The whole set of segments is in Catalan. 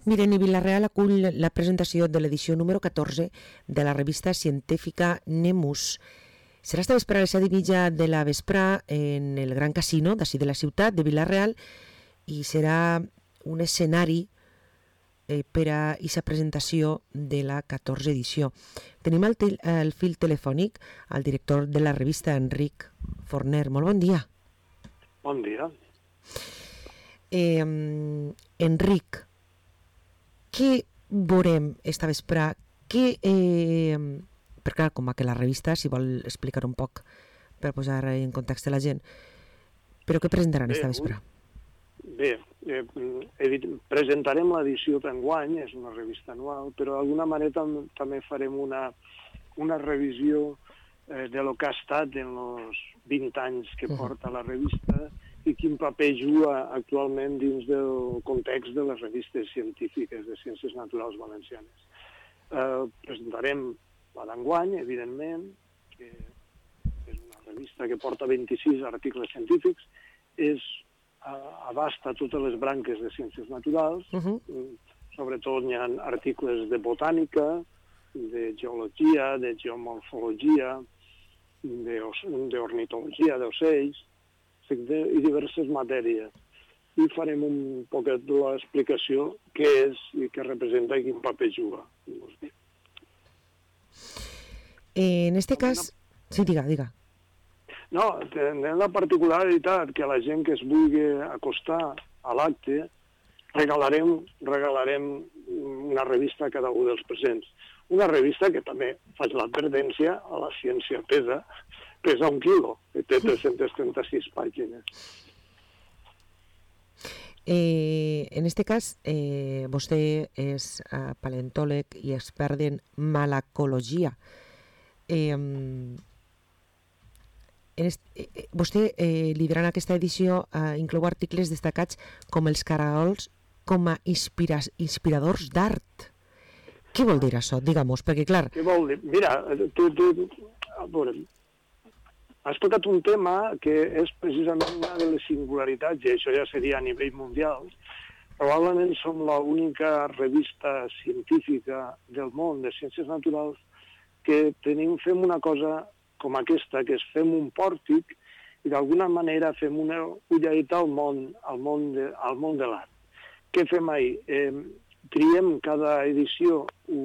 Miren, i Vila-real acull la presentació de l'edició número 14 de la revista científica Nemus. Serà esta vespre a les 7:30 de la vesprà en el Gran Casino d'ací de la ciutat de Vila-real i serà un escenari per a aquesta presentació de la 14 edició. Tenim el fil telefònic al director de la revista, Enric Forner. Molt bon dia. Bon dia. Enric, què veurem esta vesprà? Perquè clar, com que la revista, si vol explicar un poc per posar en context la gent, però què presentaran esta vesprà? Bé, presentarem l'edició d'enguany, és una revista anual, però d'alguna manera també farem una revisió de lo que ha estat en els 20 anys que porta la revista i quin paper juga actualment dins del context de les revistes científiques de ciències naturals valencianes. Presentarem la d'enguany, evidentment, que és una revista que porta 26 articles científics, abasta totes les branques de ciències naturals, sobretot hi ha articles de botànica, de geologia, de geomorfologia, d'ornitologia, d'ocells, i diverses matèries. I farem un poquet de l'explicació què és i què representa i quin paper juga. En este cas... Sí, diga. No, tenim la particularitat que la gent que es vulgui acostar a l'acte regalarem una revista a cada un dels presents. Una revista que també faig l'advertència a la ciència pesa 1 quilo, que té 336 pàgines. En este cas, vostè és paleontòleg i expert en malacologia. Vostè, liderant aquesta edició, inclou articles destacats com els caragols com a inspiradors d'art. Què vol dir això? Digue-mos, perquè clar... Què vol dir? Mira, tu has tocat un tema que és precisament una de les singularitats, i això ja seria a nivell mundial. Probablement som l'única revista científica del món de ciències naturals que fem una cosa com aquesta, que és fem un pòrtic i d'alguna manera fem una ulladeta al món de l'art. Què fem ahir? Triem cada edició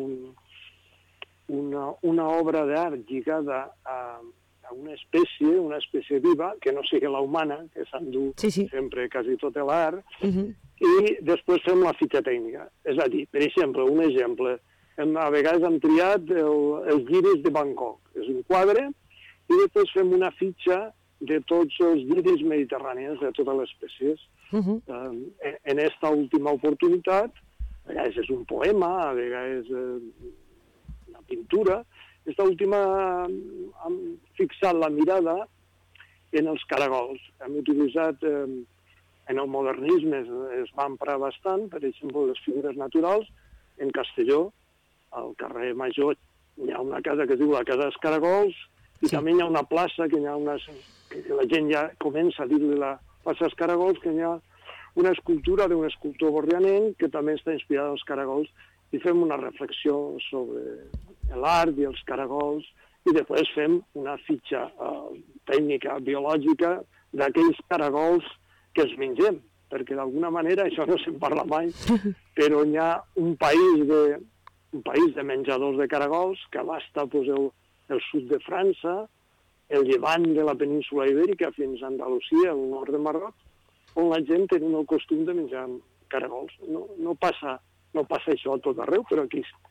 una obra d'art lligada a una espècie viva, que no sigui la humana, que s'endú sempre quasi tot l'art, i després fem la fitxa tècnica. És a dir, per exemple, un exemple, a vegades hem triat els lliris de Bangkok. És un quadre, i després fem una fitxa de tots els lliris mediterrànies, de totes les espècies. En aquesta última oportunitat, a vegades és un poema, a vegades una pintura. Aquesta última hem fixat la mirada en els caragols. Hem utilitzat, en el modernisme es va emprar bastant, per exemple, les figures naturals. En Castelló, al carrer Major, hi ha una casa que es diu la Casa dels Caragols, i també hi ha una plaça que la gent ja comença a dir-li la plaça dels Caragols, que hi ha una escultura d'un escultor borrianenc que també està inspirada en els caragols, i fem una reflexió sobre l'art i els caragols, i després fem una fitxa tècnica, biològica, d'aquells caragols que els mengem, perquè d'alguna manera, això no se'n parla mai, però hi ha un país de menjadors de caragols que abasta el sud de França, el llevant de la península Ibèrica fins a Andalusia, al nord de Marroc, on la gent té el costum de menjar caragols. No passa això a tot arreu, però aquí sí.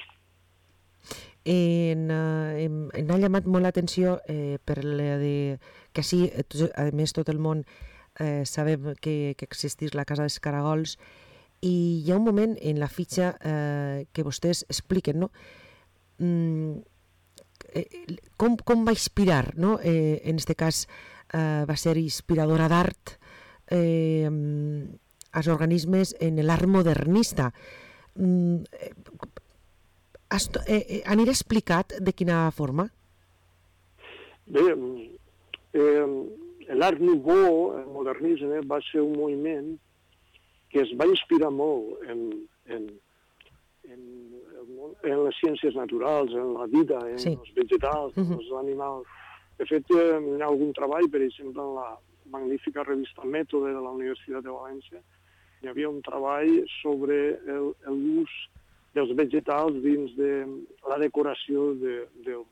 M'ha llamat molt l'atenció per la de que així, a més, tot el món sabem que existeix la Casa dels Caragols, i hi ha un moment en la fitxa que vostès expliquen, no? Com va inspirar, no? En aquest cas va ser inspiradora d'art als organismes en l'art modernista. Anirà explicat de quina forma? Bé, l'art nouveau, el modernisme, va ser un moviment que es va inspirar molt en en les ciències naturals, en la vida, en els vegetals, en els animals. De fet, hi ha algun treball, per exemple, en la magnífica revista Mètode de la Universitat de València, hi havia un treball sobre l'ús dels vegetals dins de la decoració del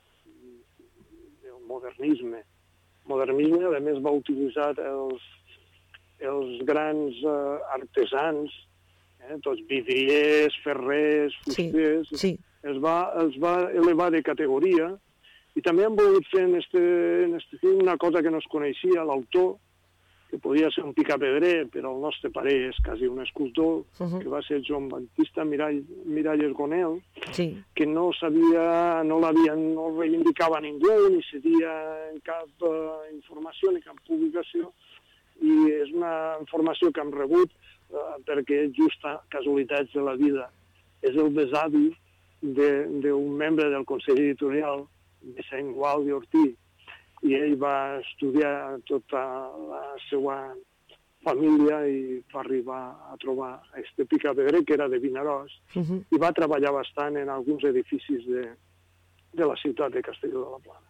modernisme. El modernisme, a més, va utilitzar els grans artesans, tots vidriers, ferrers, fusters, els va elevar de categoria, i també han volgut fer en este film una cosa que no es coneixia, l'autor, que podia ser un picapedrer, però el nostre pare és quasi un escultor, que va ser Joan Baptista Miralles Gonel, que no reivindicava ningú, ni cedia en cap informació, ni cap publicació, i és una informació que hem rebut perquè justa casualitats de la vida. És el besavi d'un membre del Consell Editorial, Vicent Gual i Ortí, i ell va estudiar tota la seva família i va arribar a trobar este picapedrer, que era de Vinaròs, i va treballar bastant en alguns edificis de la ciutat de Castelló de la Plana.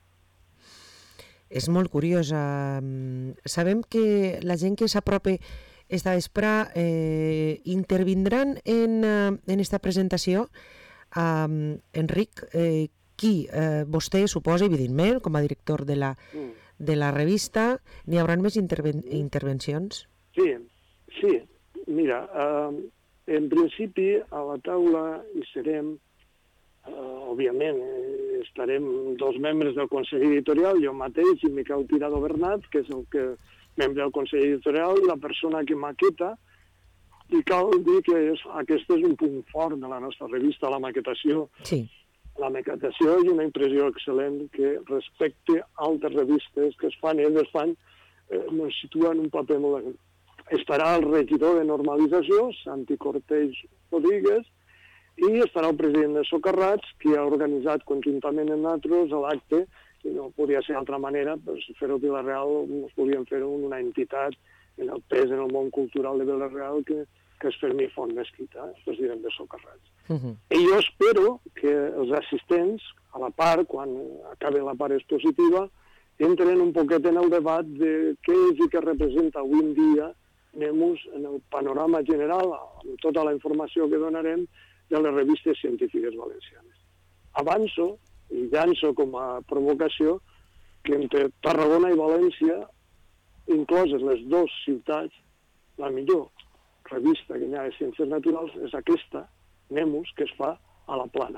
És molt curiós. Sabem que la gent que s'apropa esta vespre intervindran en esta presentació. Enric, qui? Vostè, suposa, evidentment, com a director de la revista, n'hi haurà més intervencions? Sí. Mira, en principi a la taula hi serem, òbviament, estarem 2 membres del Consell Editorial, jo mateix i Miquel Tirado Bernat, que és membre del Consell Editorial, i la persona que maqueta, i cal dir que aquest és un punt fort de la nostra revista, la maquetació. Sí. La maquetació és una impressió excel·lent que respecte a altres revistes que es fan, ens situen un paper molt... Estarà el regidor de normalització, Santi Cortés Rodríguez, i estarà el president de Socarrats, que ha organitzat conjuntament amb nosaltres l'acte, i no podia ser d'altra manera, però si fer-ho a Vila-real, ens podíem fer una entitat en el pes en el món cultural de Vila-real que és Fermí Font Mesquita, president de Socarrats. I jo espero que els assistents, a la part, quan acabi la part expositiva, entren un poquet en el debat de què és i què representa avui en dia Nemus en el panorama general, amb tota la informació que donarem de les revistes científiques valencianes. Avanço i llanço com a provocació que entre Tarragona i València, incloses les 2 ciutats, la millor revista que hi ha de ciències naturals és aquesta, Nemus, que es fa a la Plana.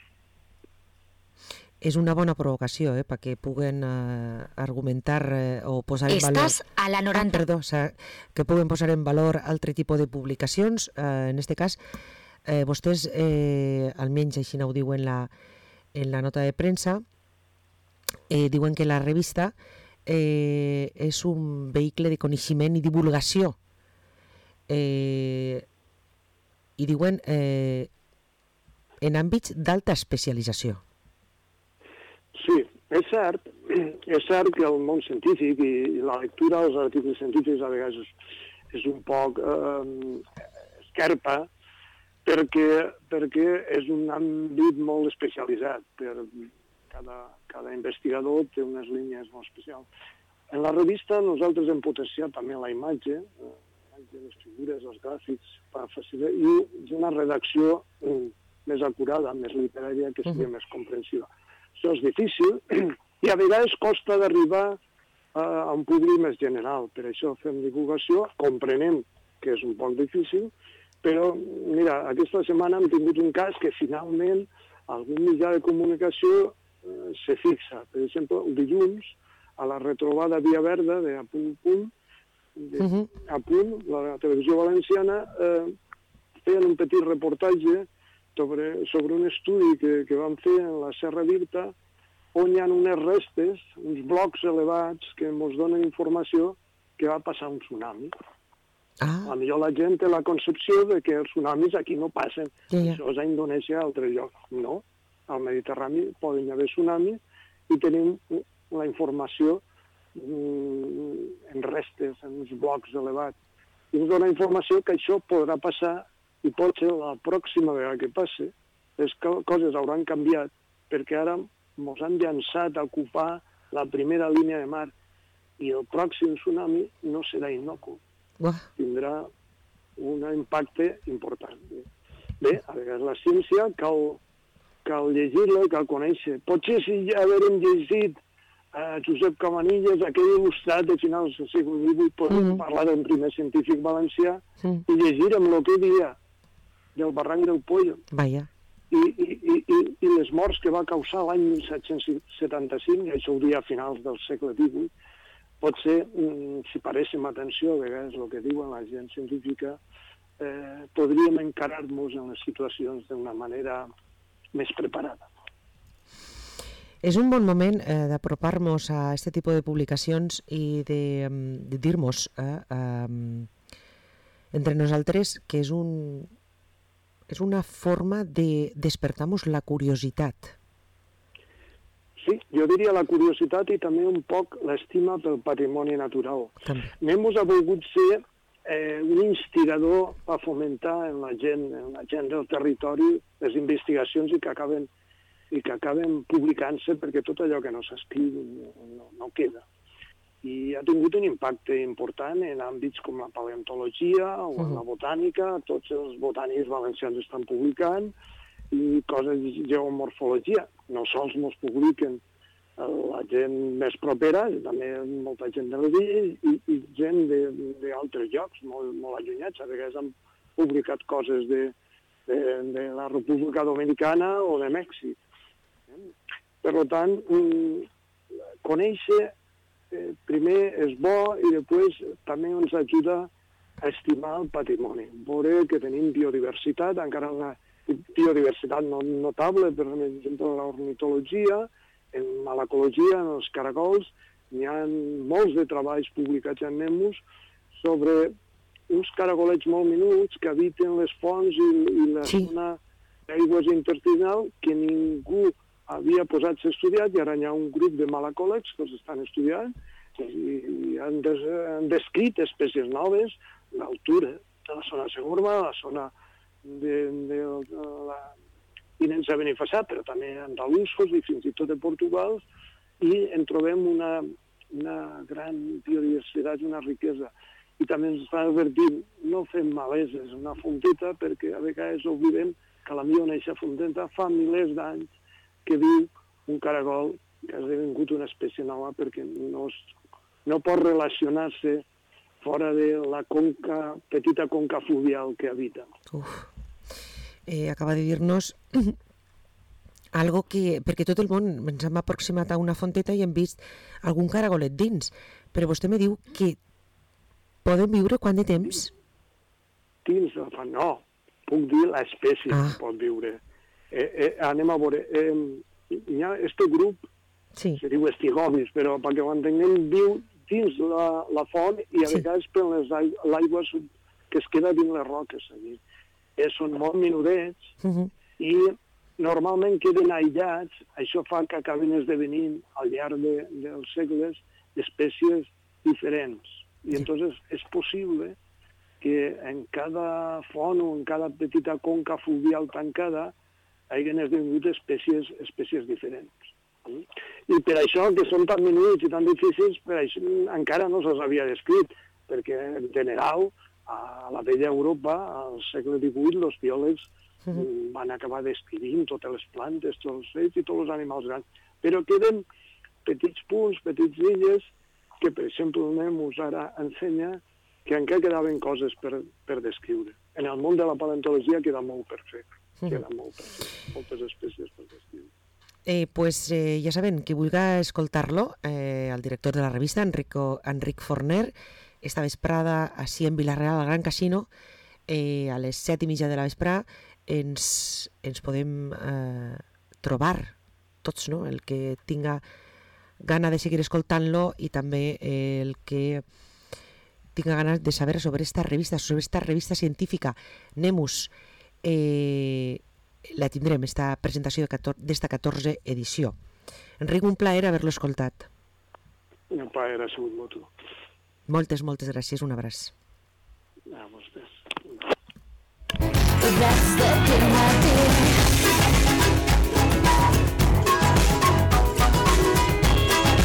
És una bona provocació, perquè puguen argumentar o posar en valor... Estàs a la 90. Perdó, que puguen posar en valor altre tipus de publicacions. En aquest cas, vostès, almenys així ho diuen en la nota de premsa, diuen que la revista és un vehicle de coneixement i divulgació. I diuen en àmbits d'alta especialització. Sí, és cert que el món científic i la lectura dels articles científics a vegades és un poc esquerpa, perquè és un àmbit molt especialitzat. Cada investigador té unes línies molt especials. En la revista nosaltres hem potenciat també la imatge, les figures, els gràfics, i una redacció més acurada, més literària, que seria més comprensiva. Això és difícil i a vegades costa d'arribar a un públic més general. Per això fem divulgació, comprenem que és un poc difícil, però, mira, aquesta setmana hem tingut un cas que finalment algun mitjà de comunicació se fixa. Per exemple, el dilluns, a la retrobada Via Verda de A Punt, la televisió valenciana, feien un petit reportatge sobre un estudi que van fer en la Serra d'Irta, on hi ha unes restes, uns blocs elevats que ens donen informació que va passar un tsunami. A millor la gent té la concepció de que els tsunamis aquí no passen. Això és a Indonèsia, a altres llocs. No, al Mediterrani poden haver tsunamis i tenim la informació en restes, en uns blocs elevats. I ens dona informació que això podrà passar i potser la pròxima vegada que passi les coses hauran canviat, perquè ara ens han llançat a ocupar la primera línia de mar i el pròxim tsunami no serà innocu. Tindrà un impacte important. Bé, a vegades la ciència cal llegir-la i cal conèixer. Potser si ja haguérem llegit Josep Cabanillas, aquell il·lustrat de finals del segle XVIII, podem parlar d'un primer científic valencià i llegirem el que dia del barranc del Pollo. Vaja. I les morts que va causar l'any 1775, i això ho dia a finals del segle XVIII, potser, si paréssim atenció a vegades el que diuen la gent científica, podríem encarar-nos en les situacions d'una manera més preparada. És un bon moment d'apropar-nos a aquest tipus de publicacions i de dir-nos entre nosaltres que és una forma de despertar-nos la curiositat. Sí, jo diria la curiositat i també un poc l'estima pel patrimoni natural. Nemus ha volgut ser un instigador per fomentar en la gent del territori les investigacions i que acaben publicant-se, perquè tot allò que no s'escriu no queda. I ha tingut un impacte important en àmbits com la paleontologia o en la botànica. Tots els botànics valencians estan publicant, i coses de geomorfologia. No sols ens publiquen la gent més propera, també molta gent de les illes i gent d'altres llocs molt allunyats. A vegades han publicat coses de la República Dominicana o de Mèxic. Per tant, conèixer primer és bo i després també ens ajuda a estimar el patrimoni. Veure que tenim biodiversitat, encara una biodiversitat notable, per exemple, l'ornitologia, en malacologia, en els caragols. Hi ha molts de treballs publicats en Nemus sobre uns caragolets molt minuts que habiten les fonts i la zona d'aigües intestinal que ningú havia posat a estudiar, i ara hi ha un grup de malacòlegs que els estan estudiant i han descrit espècies noves, l'altura de la zona segurba, la zona de la Tinença Benifassà, però també andalusos i fins i tot de Portugal, i en trobem una gran biodiversitat i una riquesa. I també ens està advertint, no fem maleses, una fonteta, perquè a vegades oblidem que a la millor en aquesta fonteta fa milers d'anys que viu un caragol que ha esdevingut una espècie nova, perquè no pot relacionar-se fora de la petita conca fluvial que habita. Acaba de dir-nos algo que, perquè tot el món ens hem aproximat a una fonteta i hem vist algun caragolet dins, però vostè me diu que poden viure quant de temps? Dins, no, puc dir l'espècie que pot viure. Anem a veure, hi ha aquest grup, se diu estigobis, però perquè ho entenguem, viu dins la font i a vegades per l'aigua que es queda dins les roques. Són molt minudets i normalment queden aïllats. Això fa que acaben esdevenint al llarg dels segles espècies diferents. I entonces és possible que en cada font o en cada petita conca fluvial tancada hagin esdevingut espècies diferents. I per això, que són tan minuts i tan difícils, per això encara no se'ls havia descrit, perquè en general, a la vella Europa, al segle XVIII, els biòlegs van acabar descrivint totes les plantes, tots els fets i tots els animals grans. Però queden petits punts, petites illes, que per exemple el Nemus ara ensenya que encara quedaven coses per descriure. En el món de la paleontologia queda molt per fer. Queden moltes espècies per descriure. Pues ja saben, qui vulgui escoltar-lo, el director de la revista, Enric Forner, esta vesprada així en Vila-real, al Gran Casino, a les 7:30 de la vesprada, ens podem trobar tots, no? El que tinga gana de seguir escoltant-lo i també el que tinga ganas de saber sobre esta revista científica Nemus. La tindrem, esta presentació d'esta 14 edició. Enric, un plaer haver-lo escoltat. Un plaer ha sigut mutu. Moltes gràcies, un abraç. A vostès. that's the thing I did.